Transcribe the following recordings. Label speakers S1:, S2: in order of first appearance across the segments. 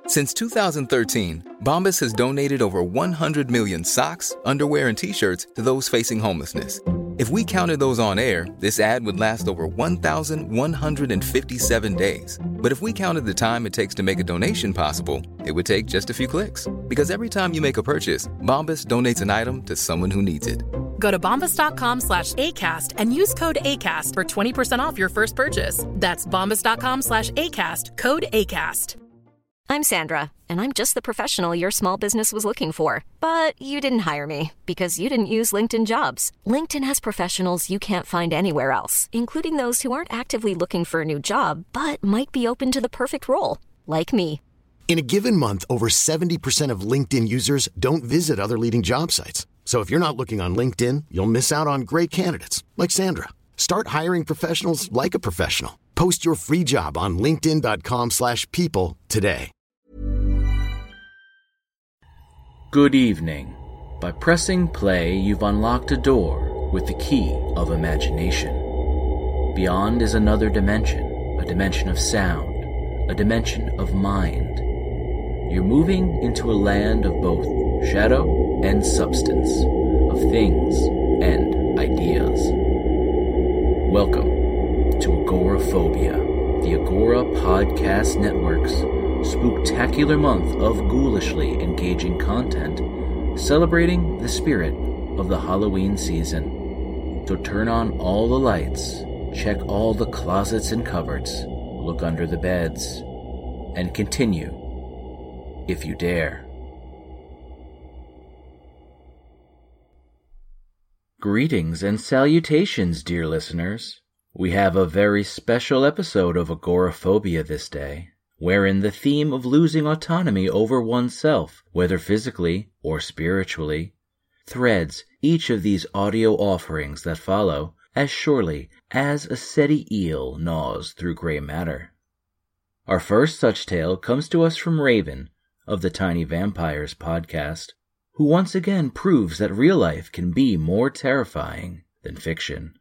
S1: Since 2013, Bombas has donated over 100 million socks, underwear, and T-shirts to those facing homelessness. If we counted those on air, this ad would last over 1,157 days. But if we counted the time it takes to make a donation possible, it would take just a few clicks. Because every time you make a purchase, Bombas donates an item to someone who needs it.
S2: Go to bombas.com/ACAST and use code ACAST for 20% off your first purchase. That's bombas.com/ACAST, code ACAST.
S3: I'm Sandra, and I'm just the professional your small business was looking for. But you didn't hire me because you didn't use LinkedIn Jobs. LinkedIn has professionals you can't find anywhere else, including those who aren't actively looking for a new job, but might be open to the perfect role, like me.
S4: In a given month, over 70% of LinkedIn users don't visit other leading job sites. So if you're not looking on LinkedIn, you'll miss out on great candidates like Sandra. Start hiring professionals like a professional. Post your free job on linkedin.com/people today.
S5: Good evening. By pressing play, you've unlocked a door with the key of imagination. Beyond is another dimension, a dimension of sound, a dimension of mind. You're moving into a land of both shadow and substance, of things and ideas. Welcome to Agoraphobia, the Agora Podcast Network's spooktacular month of ghoulishly engaging content, celebrating the spirit of the Halloween season. So turn on all the lights, check all the closets and cupboards, look under the beds, and continue, if you dare. Greetings and salutations, dear listeners. We have a very special episode of Agoraphobia this day, wherein the theme of losing autonomy over oneself, whether physically or spiritually, threads each of these audio offerings that follow as surely as a seti eel gnaws through gray matter. Our first such tale comes to us from Raven of the Tiny Vampires podcast, who once again proves that real life can be more terrifying than fiction.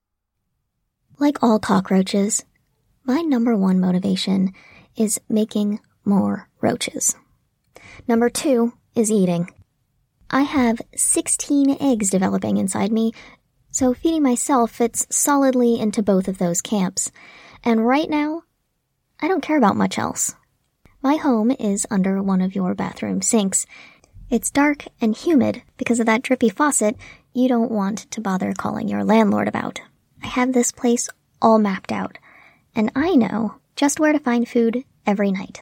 S6: Like all cockroaches, my number one motivation is making more roaches. Number 2 is eating. I have 16 eggs developing inside me, so feeding myself fits solidly into both of those camps. And right now, I don't care about much else. My home is under one of your bathroom sinks. It's dark and humid because of that drippy faucet you don't want to bother calling your landlord about. I have this place all mapped out, and I know just where to find food every night.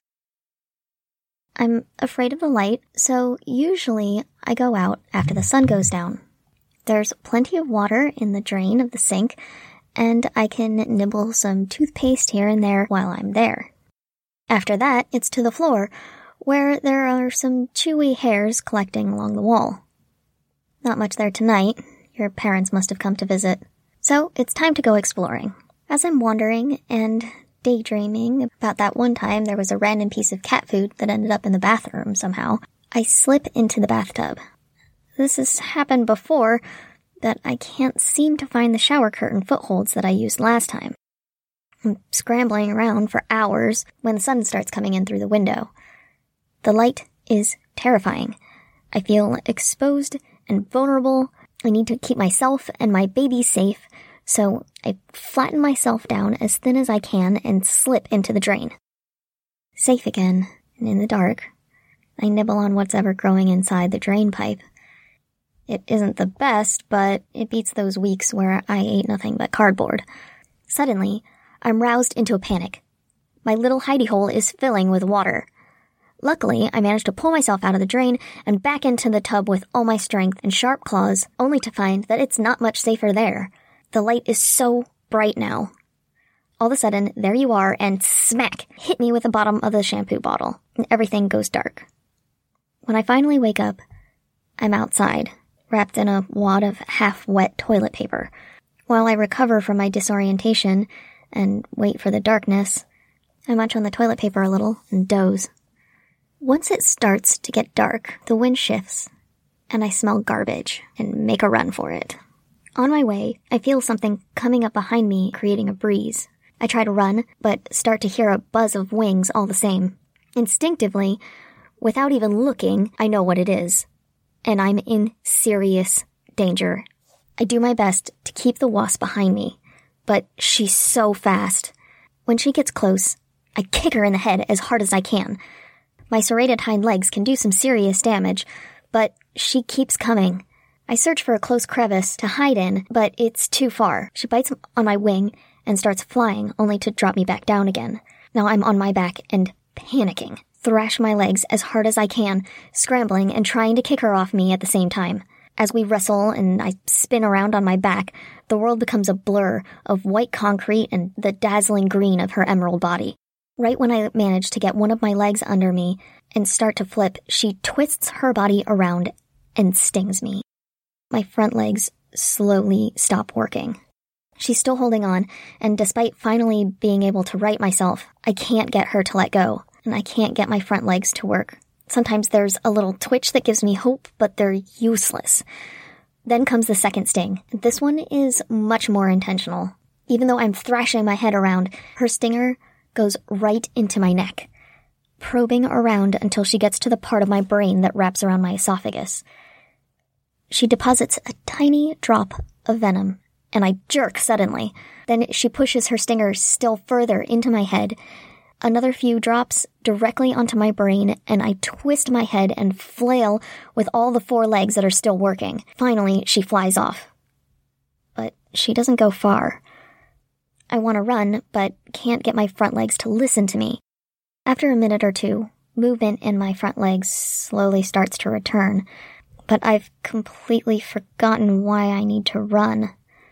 S6: I'm afraid of the light, so usually I go out after the sun goes down. There's plenty of water in the drain of the sink, and I can nibble some toothpaste here and there while I'm there. After that, it's to the floor, where there are some chewy hairs collecting along the wall. Not much there tonight. Your parents must have come to visit. So it's time to go exploring. As I'm wandering and daydreaming about that one time there was a random piece of cat food that ended up in the bathroom somehow, I slip into the bathtub. This has happened before, but I can't seem to find the shower curtain footholds that I used last time. I'm scrambling around for hours when the sun starts coming in through the window. The light is terrifying. I feel exposed and vulnerable. I need to keep myself and my baby safe, so I flatten myself down as thin as I can and slip into the drain. Safe again, and in the dark, I nibble on what's ever growing inside the drain pipe. It isn't the best, but it beats those weeks where I ate nothing but cardboard. Suddenly, I'm roused into a panic. My little hidey hole is filling with water. Luckily, I managed to pull myself out of the drain and back into the tub with all my strength and sharp claws, only to find that it's not much safer there. The light is so bright now. All of a sudden, there you are, and smack, hit me with the bottom of the shampoo bottle, and everything goes dark. When I finally wake up, I'm outside, wrapped in a wad of half-wet toilet paper. While I recover from my disorientation and wait for the darkness, I munch on the toilet paper a little and doze. Once it starts to get dark, the wind shifts, and I smell garbage and make a run for it. On my way, I feel something coming up behind me, creating a breeze. I try to run, but start to hear a buzz of wings all the same. Instinctively, without even looking, I know what it is. And I'm in serious danger. I do my best to keep the wasp behind me, but she's so fast. When she gets close, I kick her in the head as hard as I can. My serrated hind legs can do some serious damage, but she keeps coming. I search for a close crevice to hide in, but it's too far. She bites on my wing and starts flying, only to drop me back down again. Now I'm on my back and panicking. Thrash my legs as hard as I can, scrambling and trying to kick her off me at the same time. As we wrestle and I spin around on my back, the world becomes a blur of white concrete and the dazzling green of her emerald body. Right when I manage to get one of my legs under me and start to flip, she twists her body around and stings me. My front legs slowly stop working. She's still holding on, and despite finally being able to right myself, I can't get her to let go, and I can't get my front legs to work. Sometimes there's a little twitch that gives me hope, but they're useless. Then comes the second sting. This one is much more intentional. Even though I'm thrashing my head around, her stinger goes right into my neck, probing around until she gets to the part of my brain that wraps around my esophagus. She deposits a tiny drop of venom, and I jerk suddenly. Then she pushes her stinger still further into my head. Another few drops directly onto my brain, and I twist my head and flail with all the 4 legs that are still working. Finally, she flies off. But she doesn't go far. I want to run, but can't get my front legs to listen to me. After a minute or two, movement in my front legs slowly starts to return, but I've completely forgotten why I need to run.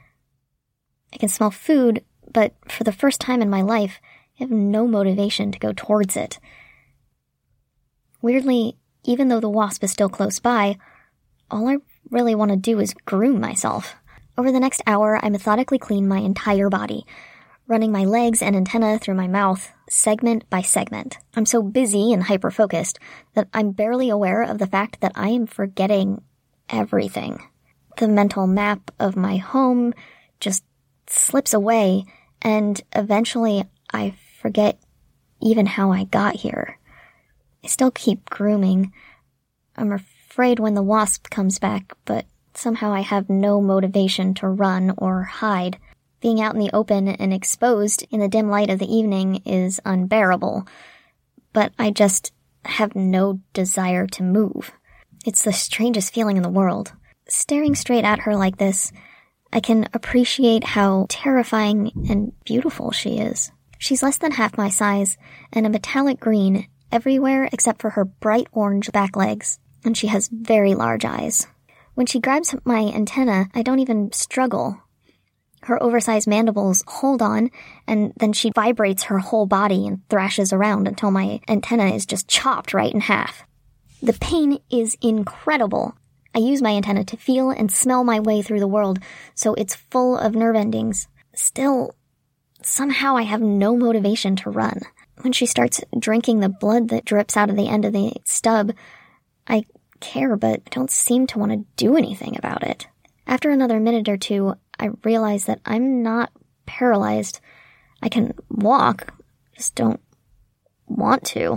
S6: I can smell food, but for the first time in my life, I have no motivation to go towards it. Weirdly, even though the wasp is still close by, all I really want to do is groom myself. Over the next hour, I methodically clean my entire body, running my legs and antenna through my mouth, segment by segment. I'm so busy and hyper-focused that I'm barely aware of the fact that I am forgetting everything. The mental map of my home just slips away, and eventually I forget even how I got here. I still keep grooming. I'm afraid when the wasp comes back, but somehow I have no motivation to run or hide. Being out in the open and exposed in the dim light of the evening is unbearable, but I just have no desire to move. It's the strangest feeling in the world. Staring straight at her like this, I can appreciate how terrifying and beautiful she is. She's less than half my size and a metallic green everywhere except for her bright orange back legs, and she has very large eyes. When she grabs my antenna, I don't even struggle. Her oversized mandibles hold on, and then she vibrates her whole body and thrashes around until my antenna is just chopped right in half. The pain is incredible. I use my antenna to feel and smell my way through the world, so it's full of nerve endings. Still, somehow I have no motivation to run. When she starts drinking the blood that drips out of the end of the stub, I care but don't seem to want to do anything about it. After another minute or two, I realize that I'm not paralyzed. I can walk, just don't want to.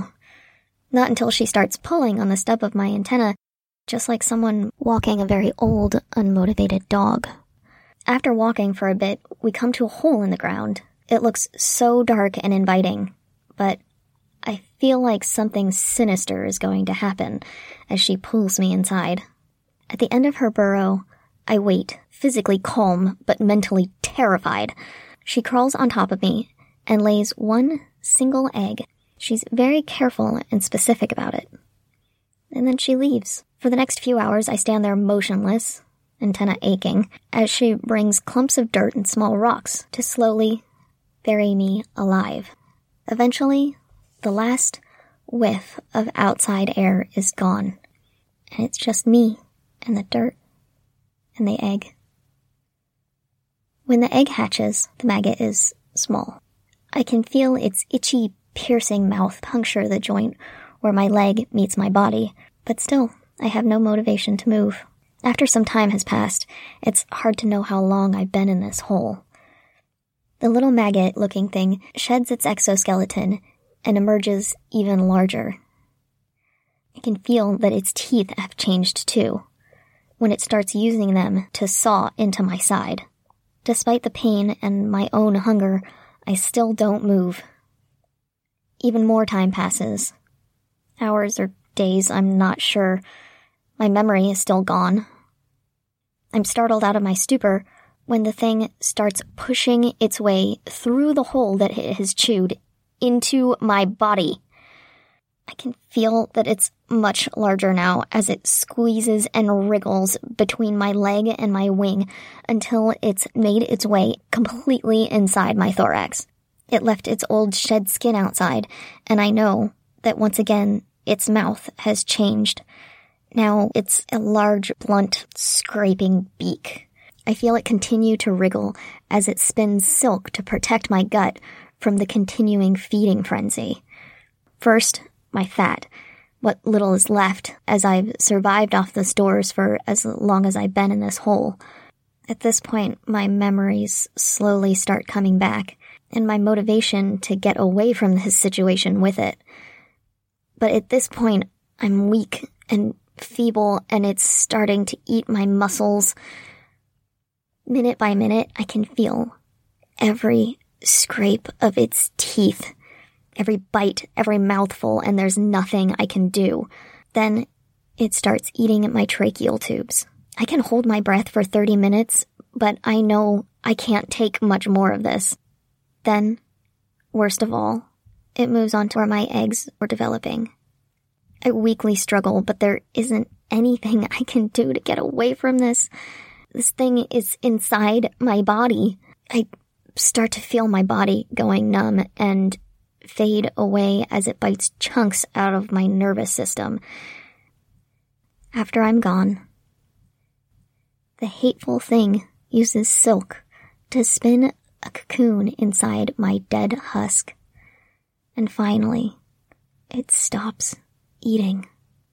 S6: Not until she starts pulling on the stub of my antenna, just like someone walking a very old, unmotivated dog. After walking for a bit, we come to a hole in the ground. It looks so dark and inviting, but I feel like something sinister is going to happen as she pulls me inside. At the end of her burrow, I wait, physically calm but mentally terrified. She crawls on top of me and lays one single egg. She's very careful and specific about it. And then she leaves. For the next few hours, I stand there motionless, antenna aching, as she brings clumps of dirt and small rocks to slowly bury me alive. Eventually, the last whiff of outside air is gone, and it's just me and the dirt and the egg. When the egg hatches, the maggot is small. I can feel its itchy, piercing mouth puncture the joint where my leg meets my body, but still, I have no motivation to move. After some time has passed, it's hard to know how long I've been in this hole. The little maggot-looking thing sheds its exoskeleton and emerges even larger. I can feel that its teeth have changed too, when it starts using them to saw into my side. Despite the pain and my own hunger, I still don't move. Even more time passes. Hours or days, I'm not sure. My memory is still gone. I'm startled out of my stupor when the thing starts pushing its way through the hole that it has chewed into my body. I can feel that it's much larger now as it squeezes and wriggles between my leg and my wing until it's made its way completely inside my thorax. It left its old shed skin outside, and I know that once again its mouth has changed. Now it's a large, blunt, scraping beak. I feel it continue to wriggle as it spins silk to protect my gut from the continuing feeding frenzy. First, my fat, what little is left, as I've survived off the stores for as long as I've been in this hole. At this point, my memories slowly start coming back, and my motivation to get away from this situation with it. But at this point, I'm weak and feeble, and it's starting to eat my muscles. Minute by minute, I can feel every scrape of its teeth, every bite, every mouthful, and there's nothing I can do. Then it starts eating at my tracheal tubes. I can hold my breath for 30 minutes, but I know I can't take much more of this. Then, worst of all, it moves on to where my eggs were developing. I weakly struggle, but there isn't anything I can do to get away from this. This thing is inside my body. I start to feel my body going numb and fade away as it bites chunks out of my nervous system. After I'm gone, the hateful thing uses silk to spin a cocoon inside my dead husk. And finally, it stops eating.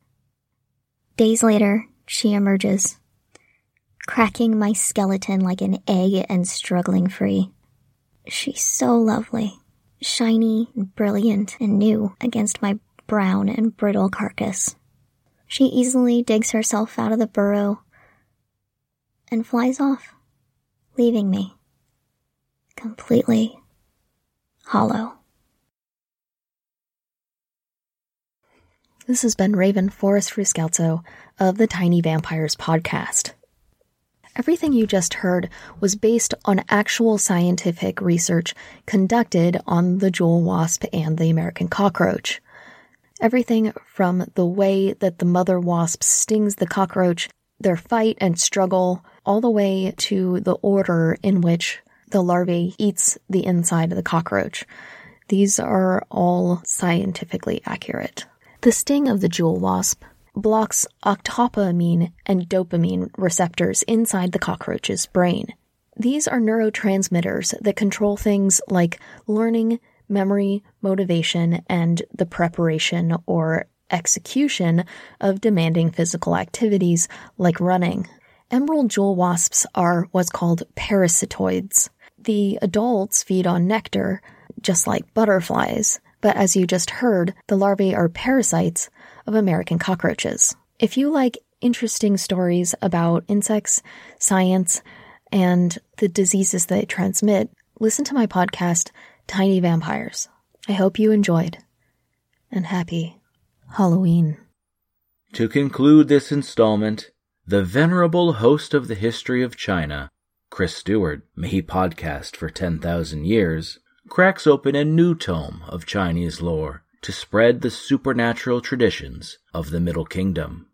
S6: Days later, she emerges, cracking my skeleton like an egg and struggling free. She's so lovely, shiny and brilliant and new against my brown and brittle carcass. She easily digs herself out of the burrow and flies off, leaving me completely hollow.
S7: This has been Raven Forrest Fruscalzo of the Tiny Vampires podcast. Everything you just heard was based on actual scientific research conducted on the jewel wasp and the American cockroach. Everything from the way that the mother wasp stings the cockroach, their fight and struggle, all the way to the order in which the larvae eats the inside of the cockroach. These are all scientifically accurate. The sting of the jewel wasp blocks octopamine and dopamine receptors inside the cockroach's brain. These are neurotransmitters that control things like learning, memory, motivation, and the preparation or execution of demanding physical activities like running. Emerald jewel wasps are what's called parasitoids. The adults feed on nectar, just like butterflies, but as you just heard, the larvae are parasites of American cockroaches. If you like interesting stories about insects, science, and the diseases they transmit, listen to my podcast, Tiny Vampires. I hope you enjoyed. And happy Halloween.
S5: To conclude this installment, the venerable host of the history of China, Chris Stewart, may he podcast for 10,000 years, cracks open a new tome of Chinese lore to spread the supernatural traditions of the Middle Kingdom.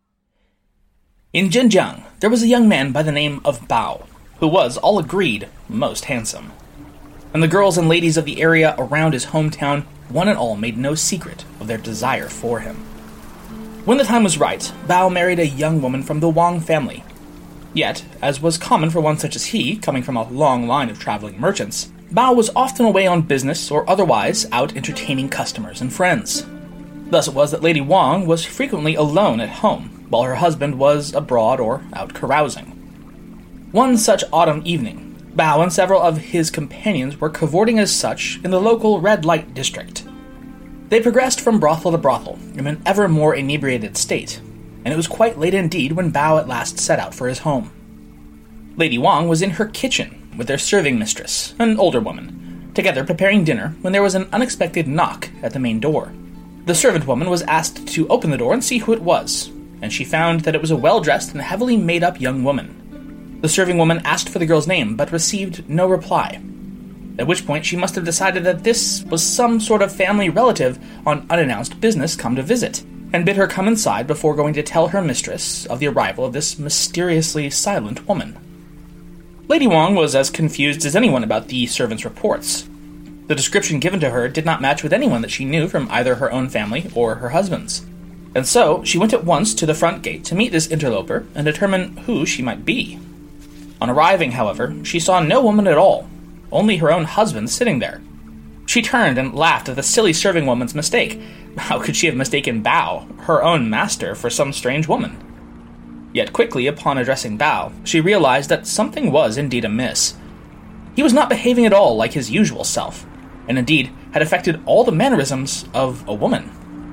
S8: In Zhenjiang, there was a young man by the name of Bao, who was, all agreed, most handsome. And the girls and ladies of the area around his hometown, one and all, made no secret of their desire for him. When the time was right, Bao married a young woman from the Wang family. Yet, as was common for one such as he, coming from a long line of traveling merchants, Bao was often away on business or otherwise out entertaining customers and friends. Thus it was that Lady Wang was frequently alone at home, while her husband was abroad or out carousing. One such autumn evening, Bao and several of his companions were cavorting as such in the local red light district. They progressed from brothel to brothel in an ever more inebriated state, and it was quite late indeed when Bao at last set out for his home. Lady Wang was in her kitchen with their serving mistress, an older woman, together preparing dinner when there was an unexpected knock at the main door. The servant woman was asked to open the door and see who it was, and she found that it was a well-dressed and heavily made-up young woman. The serving woman asked for the girl's name, but received no reply, at which point she must have decided that this was some sort of family relative on unannounced business come to visit, and bid her come inside before going to tell her mistress of the arrival of this mysteriously silent woman. Lady Wang was as confused as anyone about the servant's reports. The description given to her did not match with anyone that she knew from either her own family or her husband's, and so she went at once to the front gate to meet this interloper and determine who she might be. On arriving, however, she saw no woman at all, only her own husband sitting there. She turned and laughed at the silly serving woman's mistake. How could she have mistaken Bao, her own master, for some strange woman? Yet quickly, upon addressing Bao, she realized that something was indeed amiss. He was not behaving at all like his usual self, and indeed had affected all the mannerisms of a woman.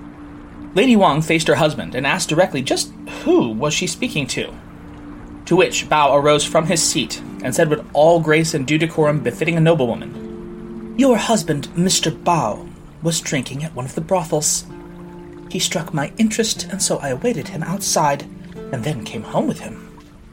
S8: Lady Wang faced her husband and asked directly just who was she speaking to which Bao arose from his seat and said with all grace and due decorum befitting a noblewoman, "Your husband, Mr. Bao, was drinking at one of the brothels. He struck my interest, and so I awaited him outside, and then came home with him."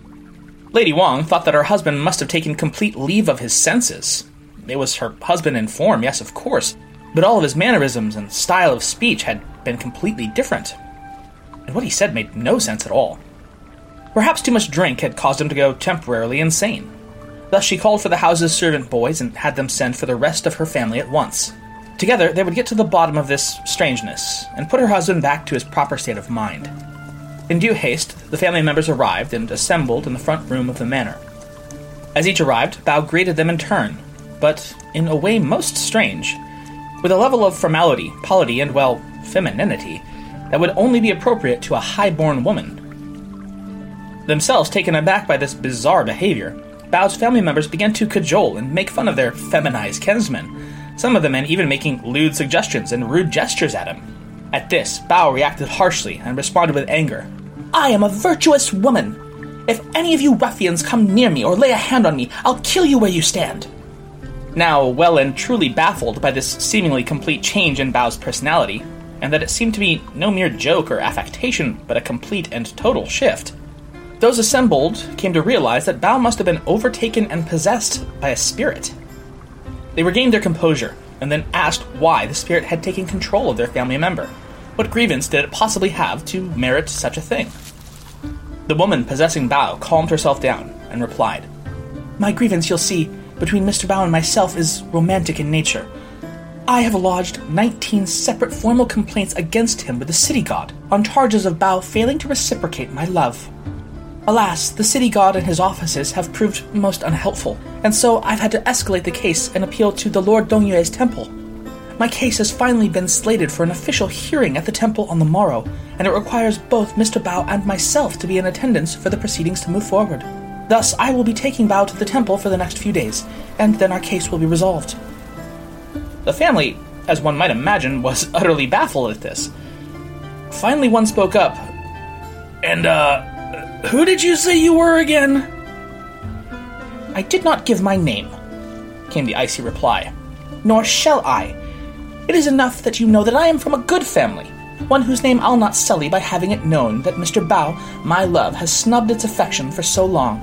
S8: Lady Wang thought that her husband must have taken complete leave of his senses. It was her husband in form, yes, of course, but all of his mannerisms and style of speech had been completely different, and what he said made no sense at all. Perhaps too much drink had caused him to go temporarily insane. Thus she called for the house's servant boys and had them send for the rest of her family at once. Together they would get to the bottom of this strangeness and put her husband back to his proper state of mind. In due haste, the family members arrived and assembled in the front room of the manor. As each arrived, Bao greeted them in turn, but in a way most strange, with a level of formality, polity, and, well, femininity that would only be appropriate to a high-born woman. Themselves taken aback by this bizarre behavior, Bao's family members began to cajole and make fun of their feminized kinsman, some of the men even making lewd suggestions and rude gestures at him. At this, Bao reacted harshly and responded with anger. "I am a virtuous woman. If any of you ruffians come near me or lay a hand on me, I'll kill you where you stand." Now, well and truly baffled by this seemingly complete change in Bao's personality, and that it seemed to be no mere joke or affectation, but a complete and total shift, those assembled came to realize that Bao must have been overtaken and possessed by a spirit. They regained their composure, and then asked why the spirit had taken control of their family member. What grievance did it possibly have to merit such a thing? The woman possessing Bao calmed herself down and replied, "My grievance, you'll see, between Mr. Bao and myself is romantic in nature. I have lodged 19 separate formal complaints against him with the city god on charges of Bao failing to reciprocate my love. Alas, the city god and his offices have proved most unhelpful, and so I've had to escalate the case and appeal to the Lord Dongyue's temple. My case has finally been slated for an official hearing at the temple on the morrow, and it requires both Mr. Bao and myself to be in attendance for the proceedings to move forward. Thus, I will be taking Bao to the temple for the next few days, and then our case will be resolved." The family, as one might imagine, was utterly baffled at this. Finally, one spoke up. "And, who did you say you were again?" "I did not give my name," came the icy reply. "Nor shall I. It is enough that you know that I am from a good family, one whose name I'll not sully by having it known that Mr. Bao, my love, has snubbed its affection for so long."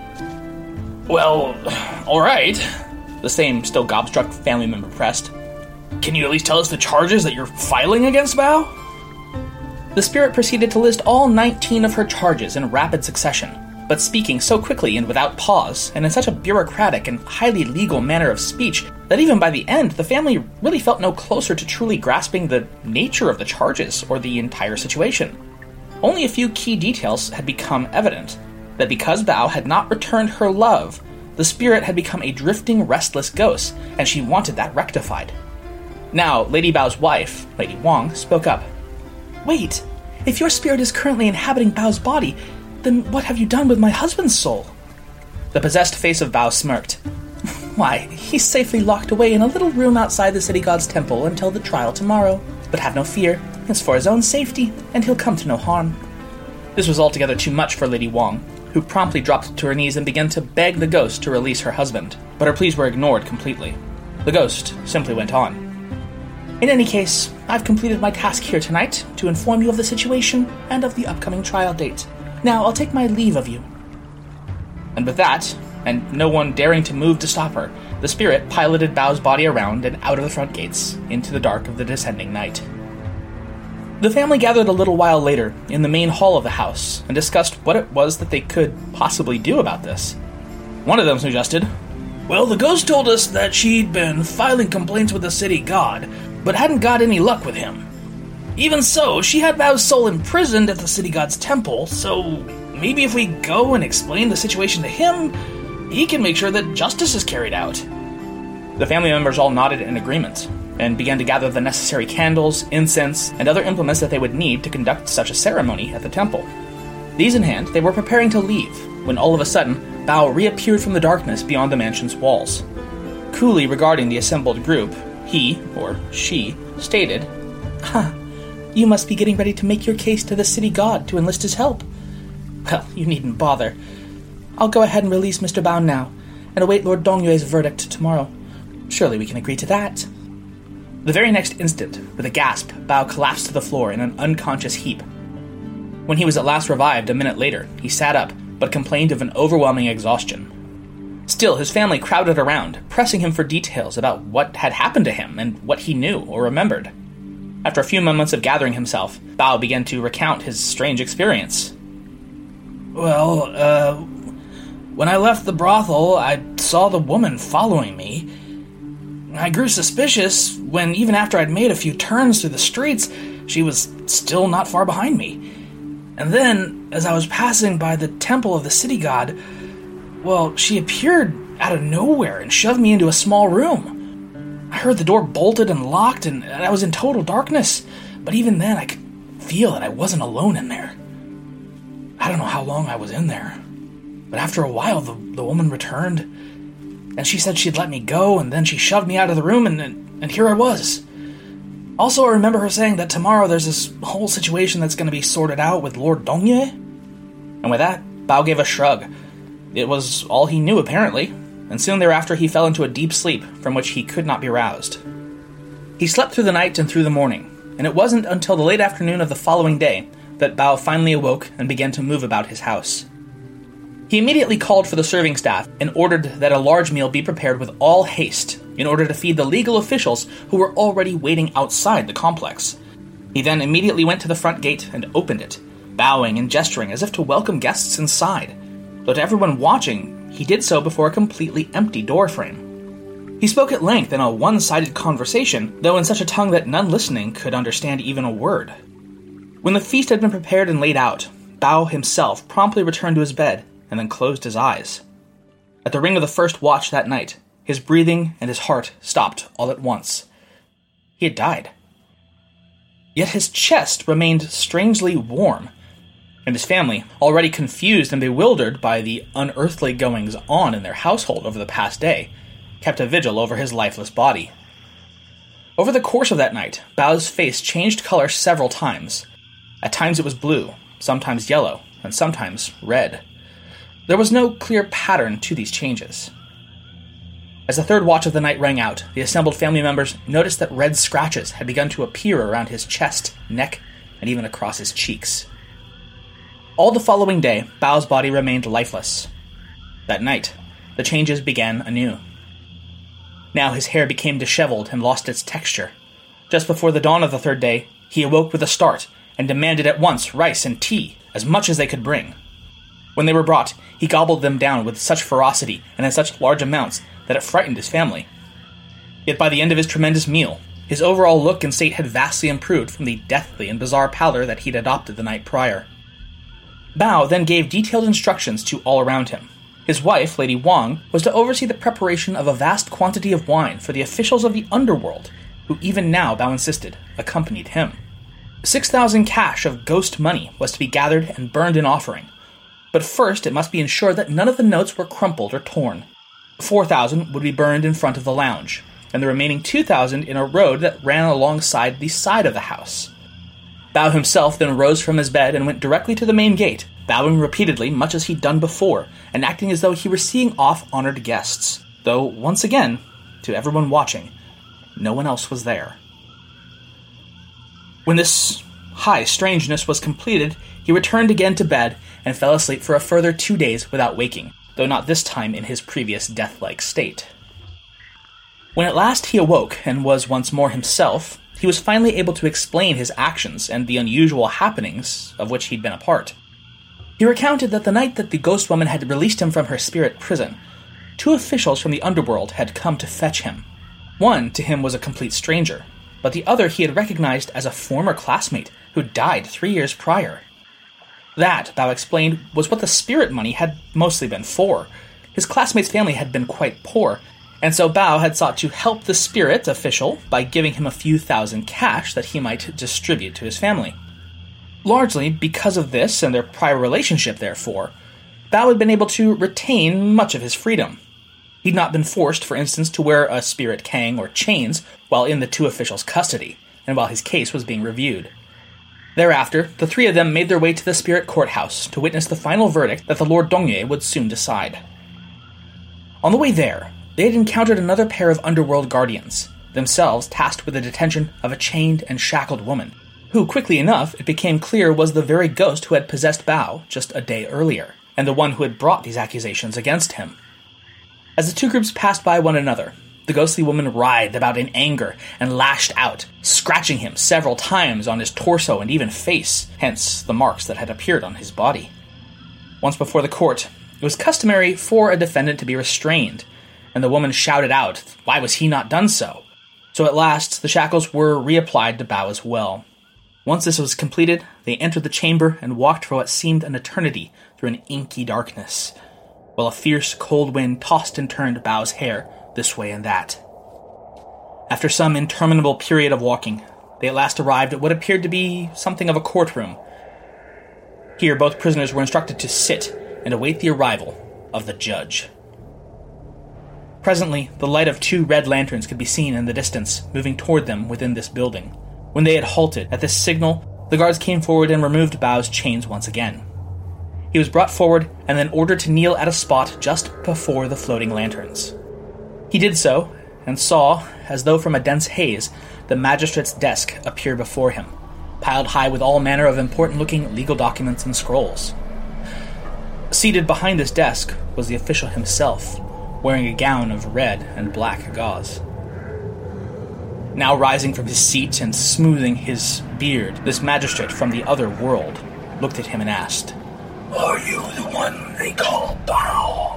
S8: "Well, all right," the same still gobstruck family member pressed. "Can you at least tell us the charges that you're filing against Bao?" The spirit proceeded to list all 19 of her charges in rapid succession, but speaking so quickly and without pause, and in such a bureaucratic and highly legal manner of speech, that even by the end, the family really felt no closer to truly grasping the nature of the charges or the entire situation. Only a few key details had become evident, that because Bao had not returned her love, the spirit had become a drifting, restless ghost, and she wanted that rectified. Now, Lady Bao's wife, Lady Wang, spoke up. "Wait, if your spirit is currently inhabiting Bao's body, then what have you done with my husband's soul?" The possessed face of Bao smirked. "Why, he's safely locked away in a little room outside the city god's temple until the trial tomorrow. but have no fear, it's for his own safety, and he'll come to no harm." This was altogether too much for Lady Wong, who promptly dropped to her knees and began to beg the ghost to release her husband, but her pleas were ignored completely. The ghost simply went on. "In any case, I've completed my task here tonight to inform you of the situation and of the upcoming trial date. Now I'll take my leave of you." And with that, and no one daring to move to stop her, the spirit piloted Bao's body around and out of the front gates into the dark of the descending night. The family gathered a little while later in the main hall of the house and discussed what it was that they could possibly do about this. One of them suggested, "Well, the ghost told us that she'd been filing complaints with the city god, but hadn't got any luck with him. Even so, she had Bao's soul imprisoned at the city god's temple, so maybe if we go and explain the situation to him, he can make sure that justice is carried out." The family members all nodded in agreement, and began to gather the necessary candles, incense, and other implements that they would need to conduct such a ceremony at the temple. These in hand, they were preparing to leave, when all of a sudden, Bao reappeared from the darkness beyond the mansion's walls. Coolly regarding the assembled group, he, or she, stated, "You must be getting ready to make your case to the city god to enlist his help. Well, you needn't bother. I'll go ahead and release Mr. Bao now, and await Lord Dongyue's verdict tomorrow. Surely we can agree to that." The very next instant, with a gasp, Bao collapsed to the floor in an unconscious heap. When he was at last revived a minute later, he sat up, but complained of an overwhelming exhaustion. Still, his family crowded around, pressing him for details about what had happened to him and what he knew or remembered. After a few moments of gathering himself, Bao began to recount his strange experience. "Well, when I left the brothel, I saw the woman following me. I grew suspicious when, even after I'd made a few turns through the streets, she was still not far behind me. And then, as I was passing by the temple of the city god, well, she appeared out of nowhere and shoved me into a small room. I heard the door bolted and locked, and I was in total darkness, but even then I could feel that I wasn't alone in there. I don't know how long I was in there, but after a while the woman returned, and she said she'd let me go, and then she shoved me out of the room, and here I was. Also, I remember her saying that tomorrow there's this whole situation that's going to be sorted out with Lord Dongyue." And with that, Bao gave a shrug. It was all he knew, apparently, and soon thereafter he fell into a deep sleep from which he could not be roused. He slept through the night and through the morning, and it wasn't until the late afternoon of the following day that Bao finally awoke and began to move about his house. He immediately called for the serving staff and ordered that a large meal be prepared with all haste in order to feed the legal officials who were already waiting outside the complex. He then immediately went to the front gate and opened it, bowing and gesturing as if to welcome guests inside, though to everyone watching, he did so before a completely empty doorframe. He spoke at length in a one-sided conversation, though in such a tongue that none listening could understand even a word. When the feast had been prepared and laid out, Bao himself promptly returned to his bed and then closed his eyes. At the ring of the first watch that night, his breathing and his heart stopped all at once. He had died. Yet his chest remained strangely warm, and his family, already confused and bewildered by the unearthly goings-on in their household over the past day, kept a vigil over his lifeless body. Over the course of that night, Bao's face changed color several times. At times it was blue, sometimes yellow, and sometimes red. There was no clear pattern to these changes. As the third watch of the night rang out, the assembled family members noticed that red scratches had begun to appear around his chest, neck, and even across his cheeks. All the following day, Bao's body remained lifeless. That night, the changes began anew. Now his hair became disheveled and lost its texture. Just before the dawn of the third day, he awoke with a start and demanded at once rice and tea, as much as they could bring. When they were brought, he gobbled them down with such ferocity and in such large amounts that it frightened his family. Yet by the end of his tremendous meal, his overall look and state had vastly improved from the deathly and bizarre pallor that he'd adopted the night prior. Bao then gave detailed instructions to all around him. His wife, Lady Wong, was to oversee the preparation of a vast quantity of wine for the officials of the underworld, who even now, Bao insisted, accompanied him. 6,000 cash of ghost money was to be gathered and burned in offering, but first it must be ensured that none of the notes were crumpled or torn. 4,000 would be burned in front of the lounge, and the remaining 2,000 in a road that ran alongside the side of the house. Bao himself then rose from his bed and went directly to the main gate, bowing repeatedly much as he'd done before, and acting as though he were seeing off honored guests, though, once again, to everyone watching, no one else was there. When this high strangeness was completed, he returned again to bed and fell asleep for a further 2 days without waking, though not this time in his previous death-like state. When at last he awoke and was once more himself, he was finally able to explain his actions and the unusual happenings of which he'd been a part. He recounted that the night that the ghost woman had released him from her spirit prison, 2 officials from the underworld had come to fetch him. One, to him, was a complete stranger, but the other he had recognized as a former classmate who died 3 years prior. That, Bao explained, was what the spirit money had mostly been for. His classmate's family had been quite poor, and so Bao had sought to help the spirit official by giving him a few thousand cash that he might distribute to his family. Largely because of this and their prior relationship, therefore, Bao had been able to retain much of his freedom. He'd not been forced, for instance, to wear a spirit kang or chains while in the 2 officials' custody, and while his case was being reviewed. Thereafter, the 3 of them made their way to the spirit courthouse to witness the final verdict that the Lord Dongyue would soon decide. On the way there, they had encountered another pair of underworld guardians, themselves tasked with the detention of a chained and shackled woman, who, quickly enough, it became clear was the very ghost who had possessed Bao just a day earlier, and the one who had brought these accusations against him. As the 2 groups passed by one another, the ghostly woman writhed about in anger and lashed out, scratching him several times on his torso and even face, hence the marks that had appeared on his body. Once before the court, it was customary for a defendant to be restrained, and the woman shouted out, why was he not done so? So at last, the shackles were reapplied to Bao as well. Once this was completed, they entered the chamber and walked for what seemed an eternity through an inky darkness, while a fierce, cold wind tossed and turned Bao's hair this way and that. After some interminable period of walking, they at last arrived at what appeared to be something of a courtroom. Here, both prisoners were instructed to sit and await the arrival of the judge. Presently, the light of 2 red lanterns could be seen in the distance, moving toward them within this building. When they had halted at this signal, the guards came forward and removed Bao's chains once again. He was brought forward and then ordered to kneel at a spot just before the floating lanterns. He did so, and saw, as though from a dense haze, the magistrate's desk appear before him, piled high with all manner of important-looking legal documents and scrolls. Seated behind this desk was the official himself, wearing a gown of red and black gauze. Now rising from his seat and smoothing his beard, this magistrate from the other world looked at him and asked,
S9: "Are you the one they call Bao?"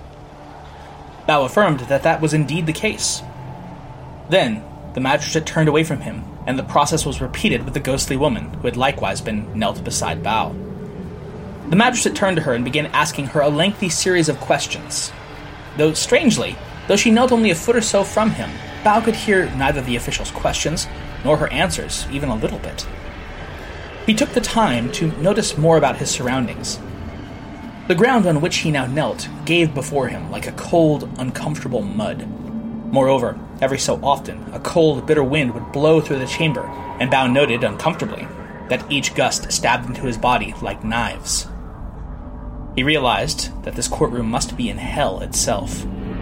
S8: Bao affirmed that that was indeed the case. Then, the magistrate turned away from him, and the process was repeated with the ghostly woman, who had likewise been knelt beside Bao. The magistrate turned to her and began asking her a lengthy series of questions. Though, strangely, though she knelt only a foot or so from him, Bao could hear neither the official's questions nor her answers, even a little bit. He took the time to notice more about his surroundings. The ground on which he now knelt gave before him like a cold, uncomfortable mud. Moreover, every so often, a cold, bitter wind would blow through the chamber, and Bao noted, uncomfortably, that each gust stabbed into his body like knives. He realized that this courtroom must be in hell itself.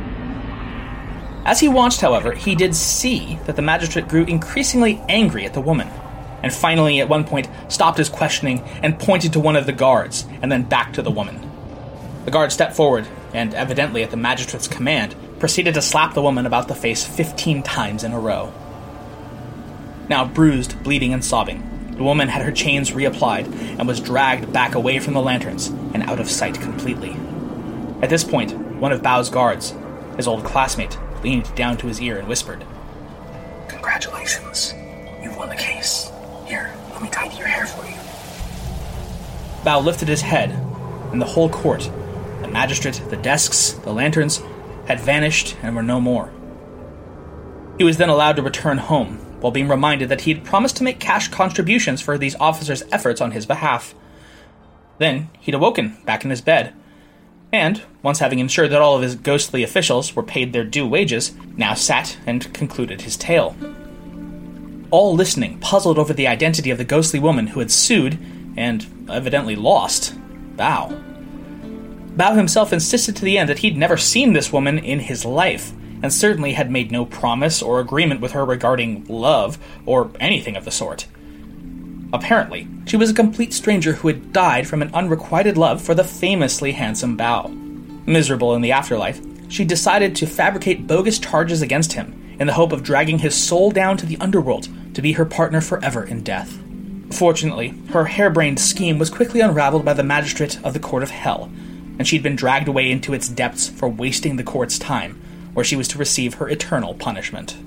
S8: As he watched, however, he did see that the magistrate grew increasingly angry at the woman, and finally, at one point, stopped his questioning and pointed to one of the guards, and then back to the woman. The guard stepped forward, and, evidently at the magistrate's command, proceeded to slap the woman about the face 15 times in a row. Now bruised, bleeding, and sobbing, the woman had her chains reapplied and was dragged back away from the lanterns and out of sight completely. At this point, one of Bao's guards, his old classmate, leaned down to his ear and whispered,
S9: "Congratulations. You've won the case. Here, let me tidy your hair for you."
S8: Bao lifted his head, and the whole court, the magistrate, the desks, the lanterns, had vanished and were no more. He was then allowed to return home, while being reminded that he had promised to make cash contributions for these officers' efforts on his behalf. Then he'd awoken, back in his bed, and, once having ensured that all of his ghostly officials were paid their due wages, now sat and concluded his tale. All listening, puzzled over the identity of the ghostly woman who had sued, and evidently lost, Bao. Bao himself insisted to the end that he'd never seen this woman in his life, and certainly had made no promise or agreement with her regarding love, or anything of the sort. Apparently, she was a complete stranger who had died from an unrequited love for the famously handsome Bao. Miserable in the afterlife, she decided to fabricate bogus charges against him, in the hope of dragging his soul down to the underworld to be her partner forever in death. Fortunately, her harebrained scheme was quickly unraveled by the magistrate of the Court of Hell, and she'd been dragged away into its depths for wasting the court's time, where she was to receive her eternal punishment.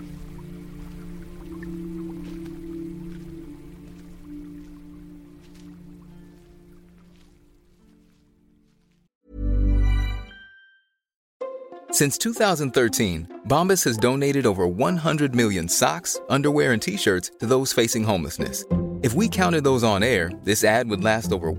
S1: Since 2013, Bombas has donated over 100 million socks, underwear, and T-shirts to those facing homelessness. If we counted those on air, this ad would last over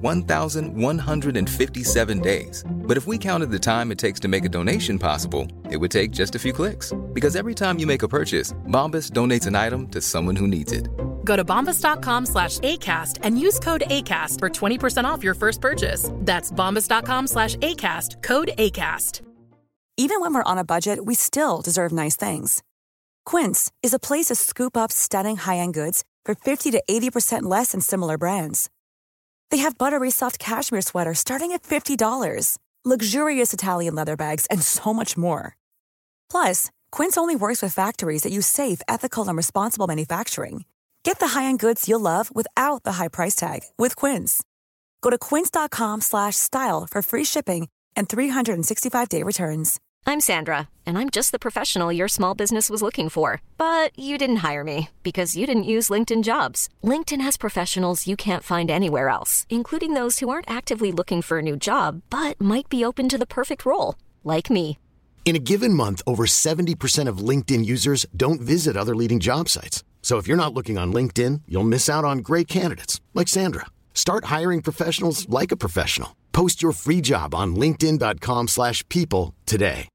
S1: 1,157 days. But if we counted the time it takes to make a donation possible, it would take just a few clicks. Because every time you make a purchase, Bombas donates an item to someone who needs it.
S2: Go to bombas.com/ACAST and use code ACAST for 20% off your first purchase. That's bombas.com/ACAST, code ACAST.
S10: Even when we're on a budget, we still deserve nice things. Quince is a place to scoop up stunning high-end goods for 50 to 80% less than similar brands. They have buttery soft cashmere sweaters starting at $50, luxurious Italian leather bags, and so much more. Plus, Quince only works with factories that use safe, ethical, and responsible manufacturing. Get the high-end goods you'll love without the high price tag with Quince. Go to quince.com/style for free shipping and 365-day returns.
S3: I'm Sandra, and I'm just the professional your small business was looking for. But you didn't hire me because you didn't use LinkedIn Jobs. LinkedIn has professionals you can't find anywhere else, including those who aren't actively looking for a new job, but might be open to the perfect role, like me.
S4: In a given month, over 70% of LinkedIn users don't visit other leading job sites. So if you're not looking on LinkedIn, you'll miss out on great candidates like Sandra. Start hiring professionals like a professional. Post your free job on linkedin.com/people today.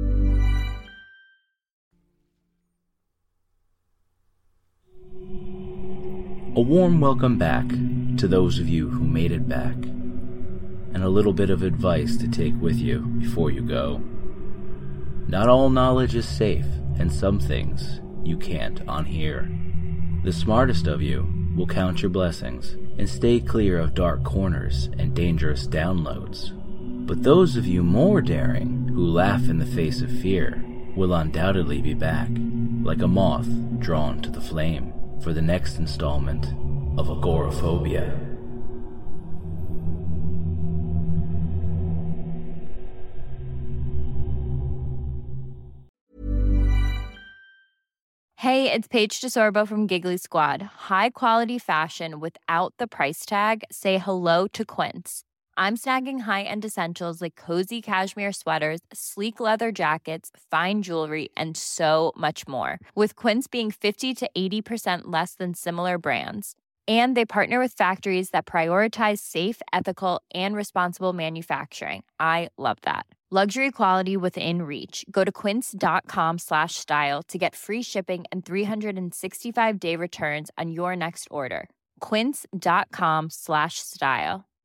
S5: A warm welcome back to those of you who made it back, and a little bit of advice to take with you before you go. Not all knowledge is safe, and some things you can't unhear. The smartest of you will count your blessings and stay clear of dark corners and dangerous downloads. But those of you more daring, who laugh in the face of fear, will undoubtedly be back, like a moth drawn to the flame, for the next installment of Agoraphobia.
S11: Hey, it's Paige DeSorbo from Giggly Squad. High quality fashion without the price tag. Say hello to Quince. I'm snagging high-end essentials like cozy cashmere sweaters, sleek leather jackets, fine jewelry, and so much more. With Quince being 50 to 80% less than similar brands. And they partner with factories that prioritize safe, ethical, and responsible manufacturing. I love that. Luxury quality within reach. Go to quince.com/style to get free shipping and 365-day returns on your next order. Quince.com/style.